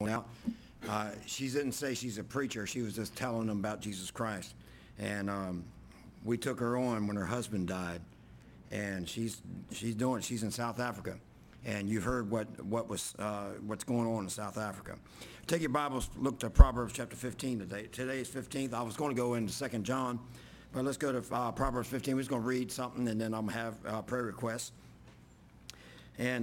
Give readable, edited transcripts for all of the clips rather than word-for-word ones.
Well, she didn't say she's a preacher. She was just telling them about Jesus Christ. And we took her on when her husband died. And she's in South Africa. And you heard what's going on in South Africa. Take your Bibles, look to Proverbs chapter 15 today. Today is 15th. I was going to go into 2 John, but let's go to Proverbs 15. We're just going to read something, and then I'm going to have prayer requests. And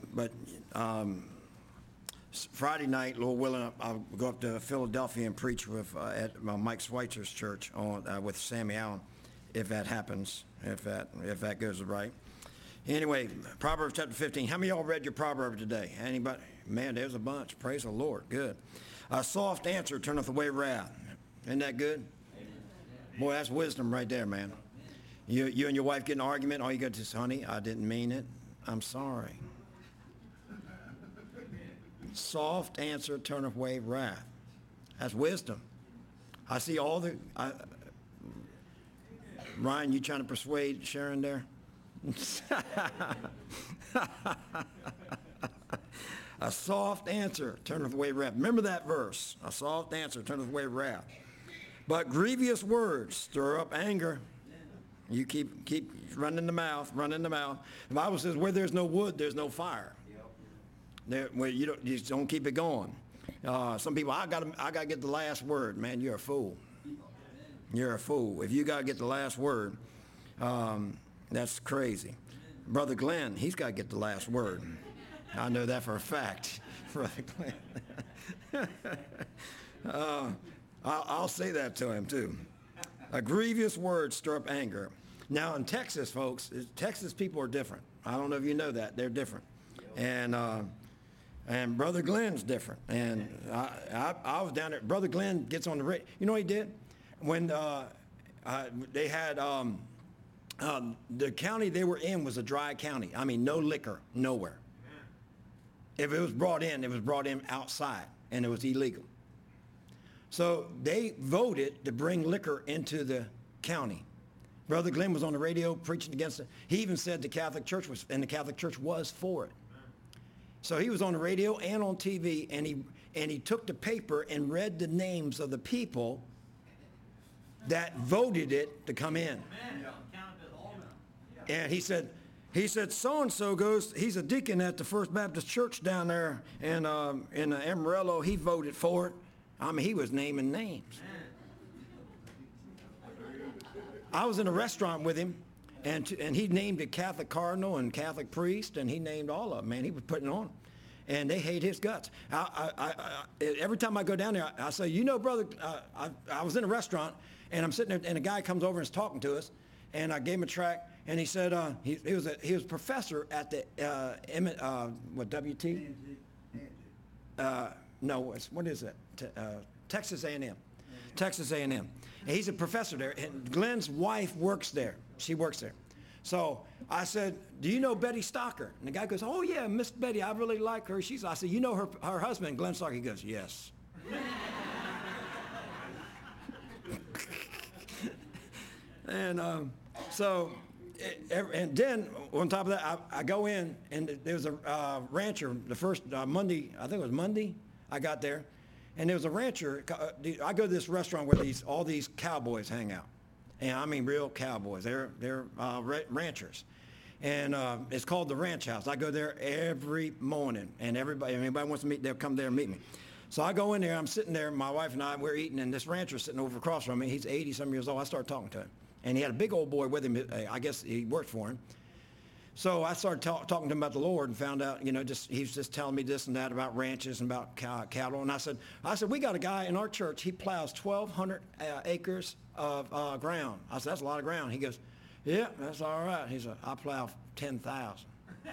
Friday night, Lord willing, I'll go up to Philadelphia and preach at Mike Schweitzer's church with Sammy Allen, if that happens, if that goes right. Anyway, Proverbs chapter 15. How many of y'all read your proverb today? Anybody? Man, there's a bunch. Praise the Lord. Good. A soft answer turneth away wrath. Isn't that good? Boy, that's wisdom right there, man. You and your wife get in an argument, all you got to say, honey, I didn't mean it. I'm sorry. Soft answer turneth away wrath. That's wisdom. I see all the... Ryan, you trying to persuade Sharon there? A soft answer turneth away wrath. Remember that verse. A soft answer turneth away wrath. But grievous words stir up anger. You keep running the mouth. The Bible says, where there's no wood, there's no fire. Where you just don't keep it going. Some people, I gotta get the last word. Man, you're a fool. You're a fool. If you gotta get the last word, that's crazy. Brother Glenn, he's got to get the last word. I know that for a fact. Brother Glenn. I'll say that to him too. A grievous word stir up anger. Now in Texas, folks, Texas people are different. I don't know if you know that. They're different. And Brother Glenn's different. And I was down there. Brother Glenn gets on the radio. You know what he did? When they had... the county they were in was a dry county. I mean, no liquor, nowhere. If it was brought in outside, and it was illegal. So they voted to bring liquor into the county. Brother Glenn was on the radio preaching against it. He even said the Catholic Church was for it. So he was on the radio and on TV, and he took the paper and read the names of the people that voted it to come in. And he said, so-and-so goes, he's a deacon at the First Baptist Church down there in Amarillo. He voted for it. I mean, he was naming names. I was in a restaurant with him, and he named a Catholic cardinal and Catholic priest, and he named all of them, man. He was putting on. And they hate his guts. Every time I go down there, I say, brother, I was in a restaurant, and I'm sitting there, and a guy comes over and is talking to us, and I gave him a tract. And he said he was a professor at the WT? No, what is it? Texas A&M. Texas A&M. And he's a professor there. And Glenn's wife works there. She works there. So I said, do you know Betty Stocker? And the guy goes, oh yeah, Miss Betty, I really like her. I said, you know her husband, Glenn Stocker? He goes, yes. And and then on top of that, I go in, and there was a rancher. The first Monday, I think it was Monday, I got there, and there was a rancher. I go to this restaurant where all these cowboys hang out, and I mean real cowboys. They're ranchers, and it's called the Ranch House. I go there every morning, and anybody wants to meet, they'll come there and meet me. So I go in there. I'm sitting there. My wife and I, we're eating, and this rancher's sitting over across from me. He's 80-some years old. I start talking to him. And he had a big old boy with him. I guess he worked for him. So I started talking to him about the Lord and found out, he's just telling me this and that about ranches and about cattle. And I said, we got a guy in our church. He plows 1,200 acres of ground. I said, that's a lot of ground. He goes, yeah, that's all right. He said, I plow 10,000.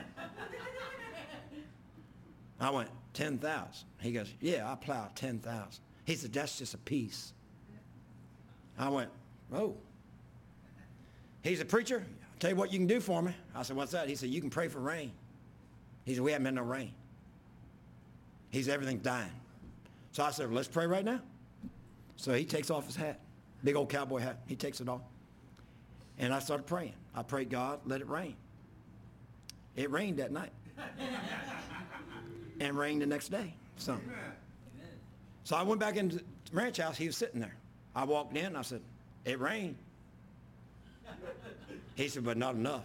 I went, 10,000. He goes, yeah, I plow 10,000. He said, that's just a piece. I went, oh. He's a preacher. I'll tell you what you can do for me. I said, what's that? He said, you can pray for rain. He said, we haven't had no rain. He said, everything's dying. So I said, well, let's pray right now. So he takes off his hat, big old cowboy hat. He takes it off. And I started praying. I prayed, God, let it rain. It rained that night. And rained the next day. So So I went back into the ranch house. He was sitting there. I walked in. I said, it rained. He said, but not enough.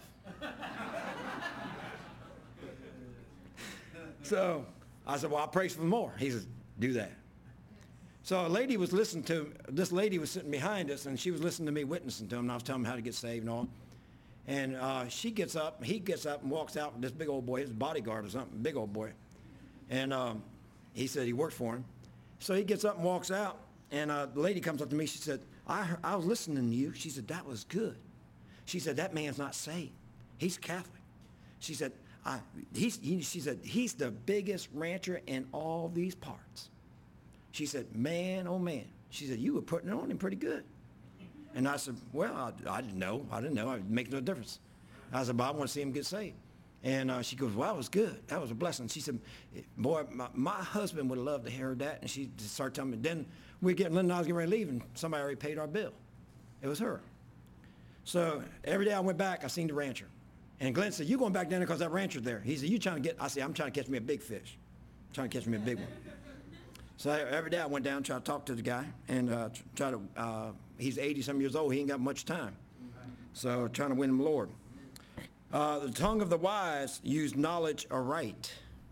So I said, well, I'll pray for more. He says, do that. So a lady was listening to, this lady was sitting behind us, and she was listening to me witnessing to him, and I was telling him how to get saved and all. And he gets up and walks out with this big old boy, his bodyguard or something, big old boy. And he said he worked for him. So he gets up and walks out, and the lady comes up to me. She said, I was listening to you. She said, that was good. She said, that man's not saved. He's Catholic. She said, she said, he's the biggest rancher in all these parts. She said, man, oh man. She said, you were putting it on him pretty good. And I said, well, I didn't know. It makes no difference. I said, but I want to see him get saved. And she goes, well, that was good. That was a blessing. She said, boy, my husband would have loved to hear that. And she started telling me. Then Linda and I was getting ready to leave, and somebody already paid our bill. It was her. So every day I went back, I seen the rancher. And Glenn said, you going back down there because that rancher's there. He said, you trying to get, I said, I'm trying to catch me a big fish. I'm trying to catch me a big one. So every day I went down, tried to talk to the guy, and he's 80-some years old. He ain't got much time. So trying to win him, Lord. The tongue of the wise use knowledge aright.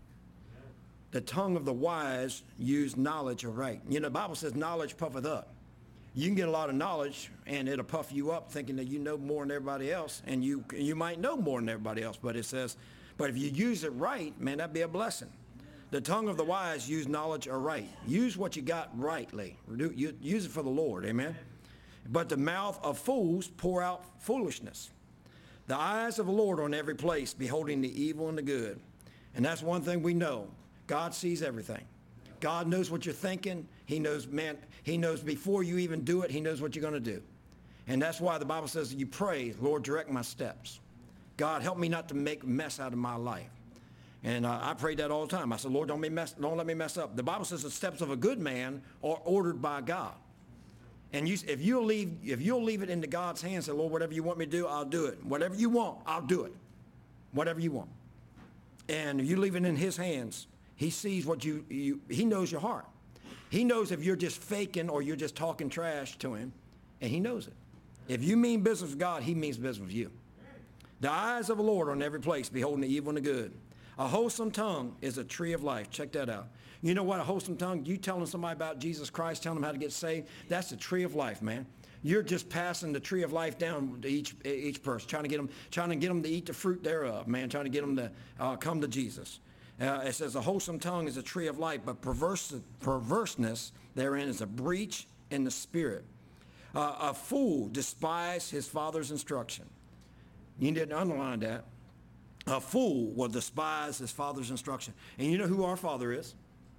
The tongue of the wise use knowledge aright. You know, the Bible says knowledge puffeth up. You can get a lot of knowledge, and it'll puff you up thinking that you know more than everybody else, and you might know more than everybody else, but it says, but if you use it right, man, that'd be a blessing. The tongue of the wise use knowledge aright. Use what you got rightly. Use it for the Lord, amen? But the mouth of fools pour out foolishness. The eyes of the Lord are on every place, beholding the evil and the good. And that's one thing we know. God sees everything. God knows what you're thinking. He knows, man, he knows before you even do it, he knows what you're going to do. And that's why the Bible says you pray, Lord, direct my steps. God, help me not to make a mess out of my life. And I prayed that all the time. I said, Lord, don't let me mess up. The Bible says the steps of a good man are ordered by God. And if you'll leave it into God's hands, say, Lord, whatever you want me to do, I'll do it. Whatever you want, I'll do it. Whatever you want. And if you leave it in his hands, he sees what he knows your heart. He knows if you're just faking or you're just talking trash to him, and he knows it. If you mean business with God, he means business with you. The eyes of the Lord are in every place, beholding the evil and the good. A wholesome tongue is a tree of life. Check that out. You know what? A wholesome tongue, you telling somebody about Jesus Christ, telling them how to get saved, that's the tree of life, man. You're just passing the tree of life down to each person, trying to get them to eat the fruit thereof, man, trying to get them to come to Jesus. It says a wholesome tongue is a tree of life, but perverseness therein is a breach in the spirit. A fool despises his father's instruction. You need to underline that. A fool will despise his father's instruction. And you know who our Father is?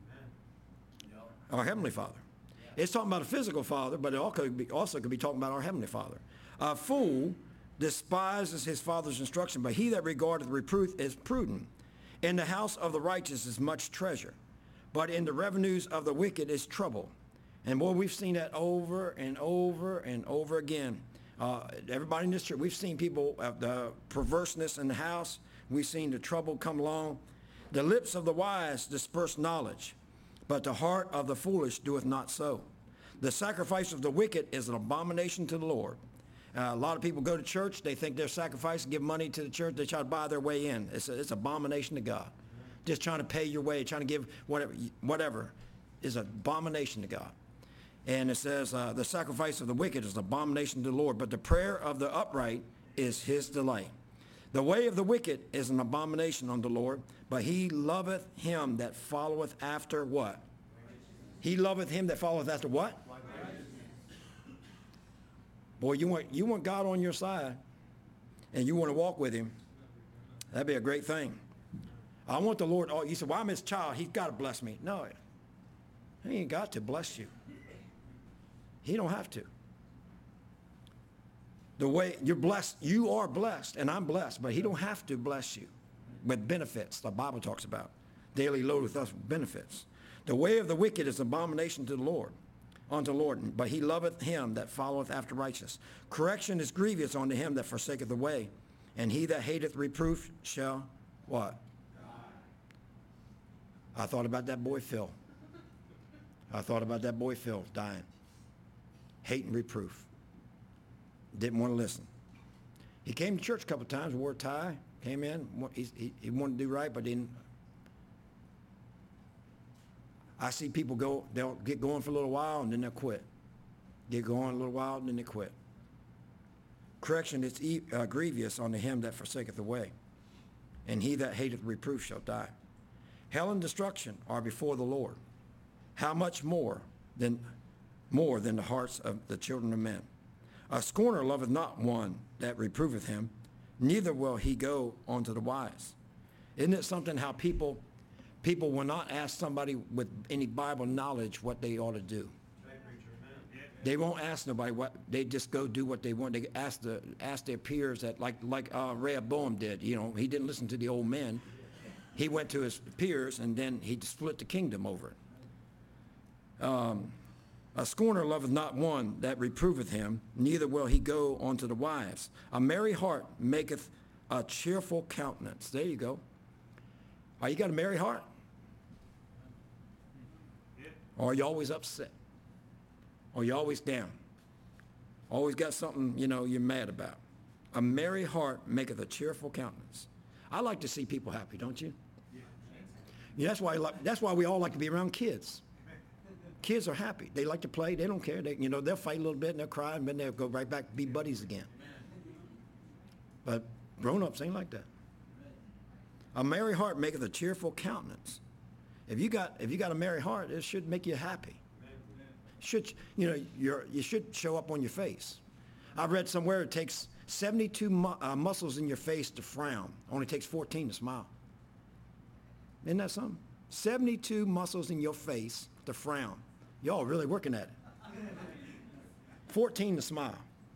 Our Heavenly Father. It's talking about a physical father, but it also could be talking about our Heavenly Father. A fool despises his father's instruction, but he that regardeth reproof is prudent. In the house of the righteous is much treasure, but in the revenues of the wicked is trouble. And boy, we've seen that over and over and over again. Everybody in this church, we've seen people, the perverseness in the house. We've seen the trouble come along. The lips of the wise disperse knowledge, but the heart of the foolish doeth not so. The sacrifice of the wicked is an abomination to the Lord. A lot of people go to church, they think they're sacrificing, give money to the church, they try to buy their way in. It's abomination to God. Just trying to pay your way, trying to give whatever is an abomination to God. And it says the sacrifice of the wicked is an abomination to the Lord, but the prayer of the upright is his delight. The way of the wicked is an abomination unto the Lord, but he loveth him that followeth after what? He loveth him that followeth after what? Boy, you want God on your side, and you want to walk with him. That'd be a great thing. I want the Lord. Oh, you said, well, I'm his child. He's got to bless me. No, he ain't got to bless you. He don't have to. The way you're blessed, you are blessed, and I'm blessed, but he don't have to bless you with benefits. The Bible talks about daily load with us benefits. The way of the wicked is abomination to the Lord, unto the Lord, but he loveth him that followeth after righteousness. Correction is grievous unto him that forsaketh the way, and he that hateth reproof shall what? I thought about that boy Phil. I thought about that boy Phil dying. Hate and reproof. Didn't want to listen. He came to church a couple of times, wore a tie, came in. He wanted to do right, but didn't. I see people go, they'll get going for a little while, and then they'll quit. Get going a little while, and then they quit. Correction is grievous unto him that forsaketh the way, and he that hateth reproof shall die. Hell and destruction are before the Lord. How much more than the hearts of the children of men? A scorner loveth not one that reproveth him, neither will he go unto the wise. Isn't it something how people will not ask somebody with any Bible knowledge what they ought to do? They won't ask nobody what, they just go do what they want. They ask their peers that like Rehoboam did. You know, he didn't listen to the old men. He went to his peers, and then he split the kingdom over it. A scorner loveth not one that reproveth him, neither will he go unto the wise. A merry heart maketh a cheerful countenance. There you go. You got a merry heart? Or are you always upset? Or you always down? Always got something, you're mad about. A merry heart maketh a cheerful countenance. I like to see people happy, don't you? Yeah, that's why we all like to be around kids. Kids are happy. They like to play. They don't care. They'll fight a little bit and they'll cry, and then they'll go right back to be buddies again. But grown-ups ain't like that. A merry heart maketh a cheerful countenance. If you got a merry heart, it should make you happy. You should show up on your face. I've read somewhere it takes 72 muscles in your face to frown. Only takes 14 to smile. Isn't that something? 72 muscles in your face to frown. Y'all really working at it. 14 to smile.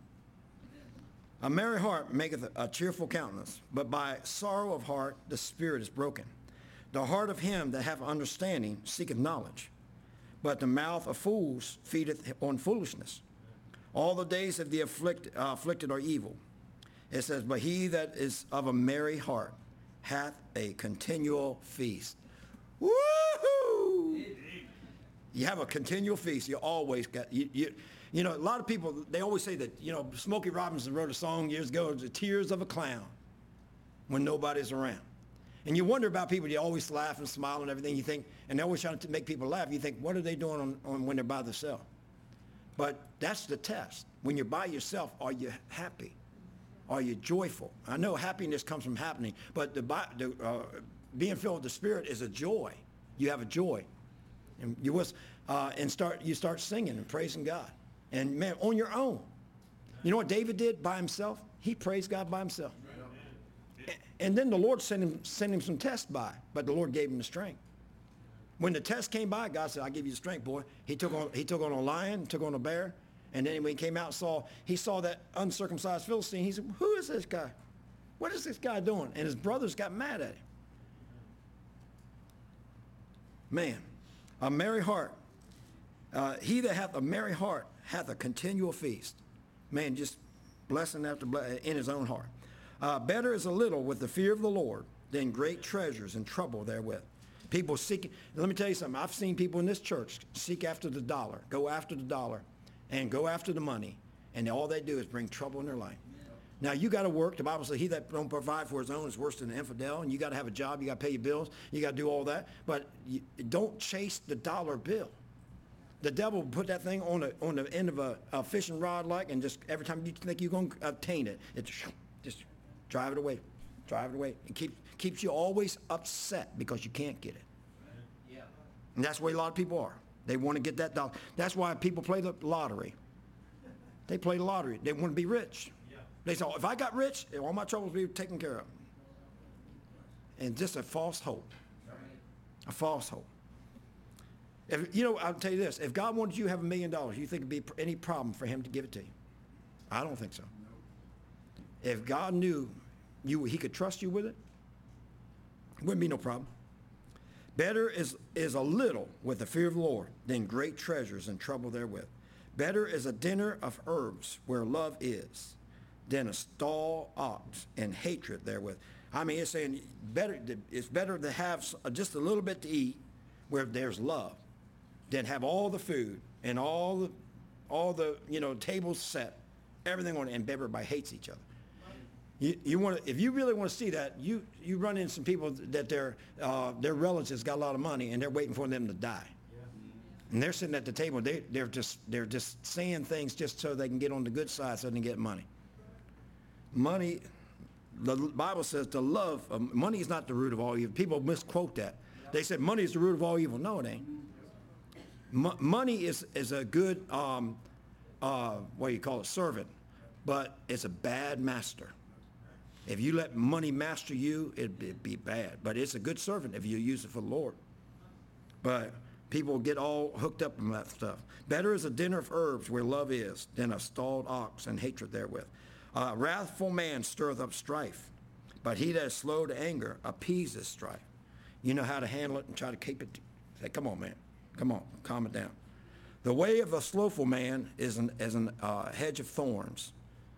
A merry heart maketh a cheerful countenance, but by sorrow of heart the spirit is broken. The heart of him that hath understanding seeketh knowledge, but the mouth of fools feedeth on foolishness. All the days of the afflicted are evil. It says, but he that is of a merry heart hath a continual feast. Woo-hoo! You have a continual feast. You always got, a lot of people, they always say that, Smokey Robinson wrote a song years ago, The Tears of a Clown, when nobody's around. And you wonder about people, they always laugh and smile and everything. You think, and they're always trying to make people laugh. You think, what are they doing on when they're by themselves? But that's the test. When you're by yourself, are you happy? Are you joyful? I know happiness comes from happening, but being filled with the Spirit is a joy. You have a joy. And you start singing and praising God. And man, on your own. You know what David did by himself? He praised God by himself. And then the Lord sent him some tests by, but the Lord gave him the strength. When the test came by, God said, I'll give you the strength, boy. He took on a lion, took on a bear, and then when he came out, he saw that uncircumcised Philistine. He said, who is this guy? What is this guy doing? And his brothers got mad at him. Man, a merry heart. He that hath a merry heart hath a continual feast. Man, just blessing after blessing in his own heart. Better is a little with the fear of the Lord than great treasures and trouble therewith. People seeking, let me tell you something. I've seen people in this church seek after the dollar, go after the dollar, and go after the money, and all they do is bring trouble in their life. Now, you got to work. The Bible says he that don't provide for his own is worse than an infidel, and you got to have a job. You got to pay your bills. You got to do all that. But don't chase the dollar bill. The devil will put that thing on the end of a fishing rod and just every time you think you're going to obtain it, just drive it away. Drive it away. It keeps you always upset because you can't get it. Yeah. And that's the way a lot of people are. They want to get that dollar. That's why people play the lottery. They play the lottery. They want to be rich. Yeah. They say, if I got rich, all my troubles will be taken care of. And just a false hope. A false hope. I'll tell you this. If God wanted you to have $1 million, you think it'd be any problem for him to give it to you? I don't think so. If God knew he could trust you with it, it wouldn't be no problem. Better is a little with the fear of the Lord than great treasures and trouble therewith. Better is a dinner of herbs where love is than a stall ox and hatred therewith. I mean, it's saying it's better to have just a little bit to eat where there's love than have all the food and all the tables set, everything on it, and everybody hates each other. You want to, if you really want to see that, you run into some people that their relatives got a lot of money and they're waiting for them to die. And they're sitting at the table. They're just saying things just so they can get on the good side, so they can get money. Money, the Bible says the love of money is not the root of all evil. People misquote that. They said money is the root of all evil. No, it ain't. Money is a good what do you call it, servant, but it's a bad master. If you let money master you, it'd be bad. But it's a good servant if you use it for the Lord. But people get all hooked up in that stuff. Better is a dinner of herbs where love is than a stalled ox and hatred therewith. A wrathful man stirreth up strife, but he that is slow to anger appeases strife. You know how to handle it and try to keep it. Say, come on, man. Come on, calm it down. The way of a slothful man is as a hedge of thorns.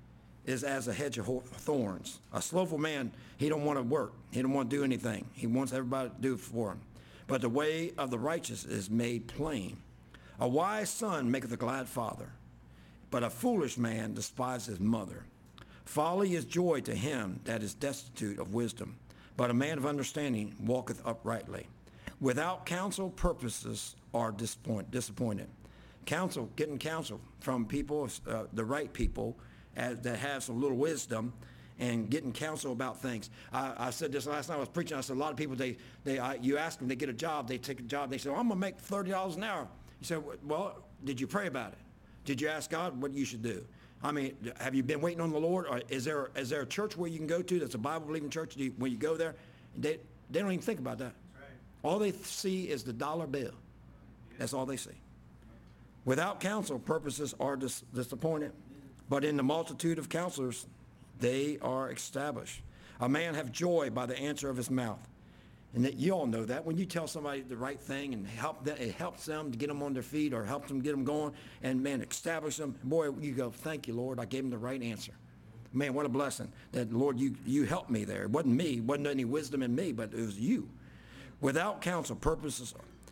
Is as a hedge of thorns. A slothful man, he don't want to work. He don't want to do anything. He wants everybody to do it for him. But the way of the righteous is made plain. A wise son maketh a glad father, but a foolish man despises his mother. Folly is joy to him that is destitute of wisdom, but a man of understanding walketh uprightly. Without counsel, purposes are disappointed. Getting counsel from people, the right people, that have some little wisdom, and getting counsel about things. I said this last night I was preaching. I said a lot of people, you ask them, they get a job, they take a job, they say, I'm going to make $30 an hour. You say, well, did you pray about it? Did you ask God what you should do? I mean, have you been waiting on the Lord? Or is there a church where you can go to that's a Bible-believing church? When you go there, they don't even think about that. Right. All they see is the dollar bill. That's all they see. Without counsel, purposes are disappointed. But in the multitude of counselors, they are established. A man have joy by the answer of his mouth. And that, you all know that. When you tell somebody the right thing and it helps them to get them on their feet or helps them get them going and, man, establish them. Boy, you go, thank you, Lord. I gave them the right answer. Man, what a blessing that, Lord, you helped me there. It wasn't me. It wasn't any wisdom in me, but it was you. Without counsel, purposes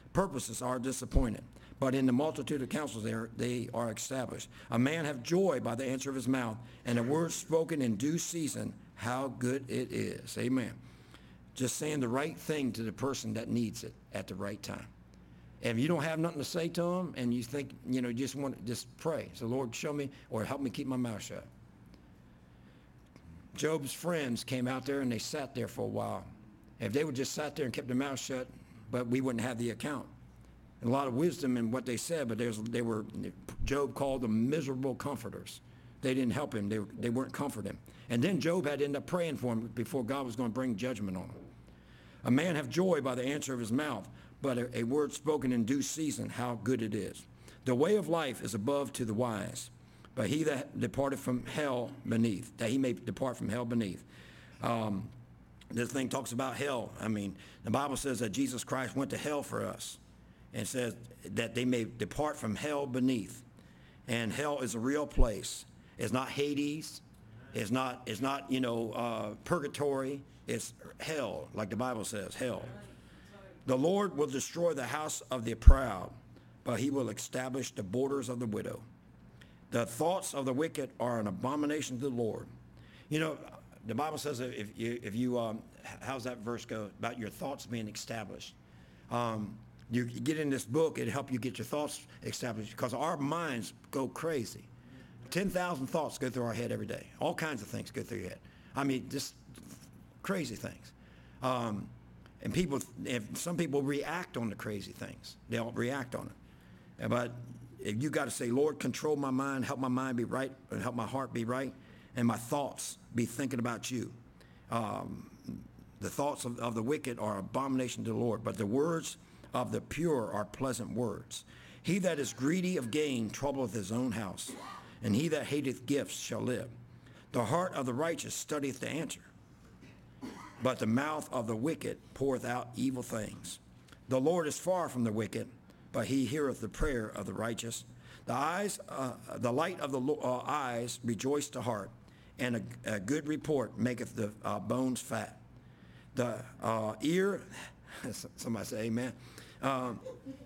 are disappointed. But in the multitude of counsels they are established. A man have joy by the answer of his mouth, and a word spoken in due season, how good it is. Amen. Just saying the right thing to the person that needs it at the right time. And if you don't have nothing to say to them, and you think, you just pray. So, Lord, show me or help me keep my mouth shut. Job's friends came out there, and they sat there for a while. If they would just sat there and kept their mouth shut, but we wouldn't have the account. A lot of wisdom in what they said, but Job called them miserable comforters. They didn't help him. They weren't comforting him. And then Job had to end up praying for him before God was going to bring judgment on him. A man have joy by the answer of his mouth, but a word spoken in due season, how good it is. The way of life is above to the wise, but he that departed from hell beneath, that he may depart from hell beneath. This thing talks about hell. I mean, the Bible says that Jesus Christ went to hell for us. And says that they may depart from hell beneath. And hell is a real place. It's not Hades. It's not purgatory. It's hell, like the Bible says, hell. The Lord will destroy the house of the proud, but he will establish the borders of the widow. The thoughts of the wicked are an abomination to the Lord. The Bible says if you how's that verse go? About your thoughts being established. You get in this book, it'll help you get your thoughts established because our minds go crazy. 10,000 thoughts go through our head every day. All kinds of things go through your head. I mean, just crazy things. And some people react on the crazy things. They'll react on it. But you got to say, Lord, control my mind, help my mind be right, and help my heart be right, and my thoughts be thinking about you. The thoughts of the wicked are abomination to the Lord, but the words of the pure are pleasant words. He that is greedy of gain troubleth his own house, and he that hateth gifts shall live. The heart of the righteous studieth the answer, but the mouth of the wicked poureth out evil things. The Lord is far from the wicked, but he heareth the prayer of the righteous. The light of the eyes rejoice the heart, and a good report maketh the bones fat. The ear, somebody say amen.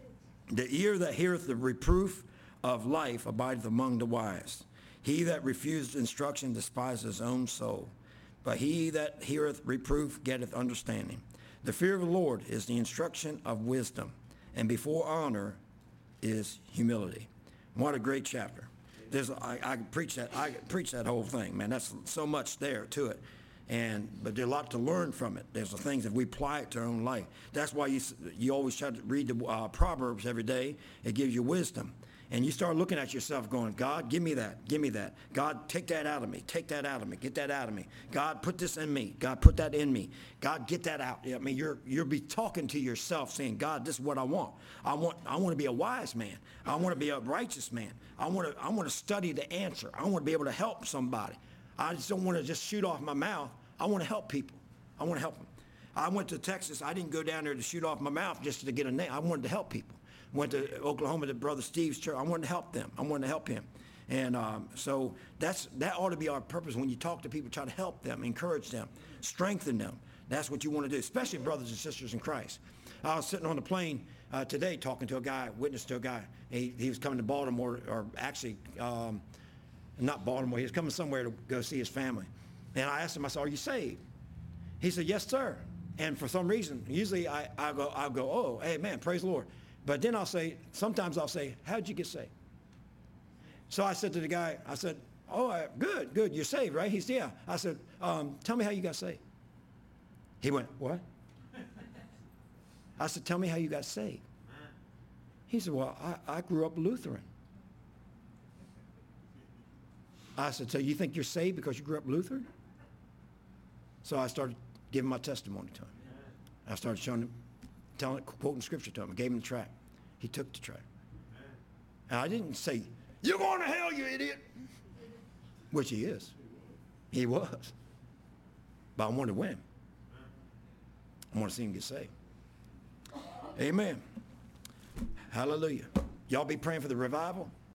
The ear that heareth the reproof of life abideth among the wise. He that refuseth instruction despiseth his own soul. But he that heareth reproof getteth understanding. The fear of the Lord is the instruction of wisdom, and before honor is humility. What a great chapter. I could preach that whole thing, man. That's so much there to it. But there's a lot to learn from it. There's the things that we apply it to our own life. That's why you always try to read the Proverbs every day. It gives you wisdom. And you start looking at yourself going, God, give me that. Give me that. God, take that out of me. Take that out of me. Get that out of me. God, put this in me. God, put that in me. God, get that out. I mean, you'll be talking to yourself saying, God, this is what I want. I want to be a wise man. I want to be a righteous man. I want to study the answer. I want to be able to help somebody. I just don't want to just shoot off my mouth. I want to help people. I want to help them. I went to Texas. I didn't go down there to shoot off my mouth just to get a name. I wanted to help people. Went to Oklahoma to Brother Steve's church. I wanted to help them. I wanted to help him. And so that ought to be our purpose when you talk to people, try to help them, encourage them, strengthen them. That's what you want to do, especially brothers and sisters in Christ. I was sitting on the plane today talking to a guy, witness to a guy. He was coming to Baltimore, or actually not Baltimore. He was coming somewhere to go see his family. And I asked him, I said, are you saved? He said, yes, sir. And for some reason, usually I'll go, oh, amen, praise the Lord. But then sometimes I'll say, how'd you get saved? So I said to the guy, I said, oh, good, you're saved, right? He said, yeah. I said, tell me how you got saved. He went, what? I said, tell me how you got saved. He said, well, I grew up Lutheran. I said, so you think you're saved because you grew up Lutheran? So I started giving my testimony to him. I started showing him, quoting scripture to him. I gave him the tract. He took the tract. And I didn't say, you're going to hell, you idiot, which he is. He was. But I wanted to win him. I want to see him get saved. Amen. Hallelujah. Y'all be praying for the revival.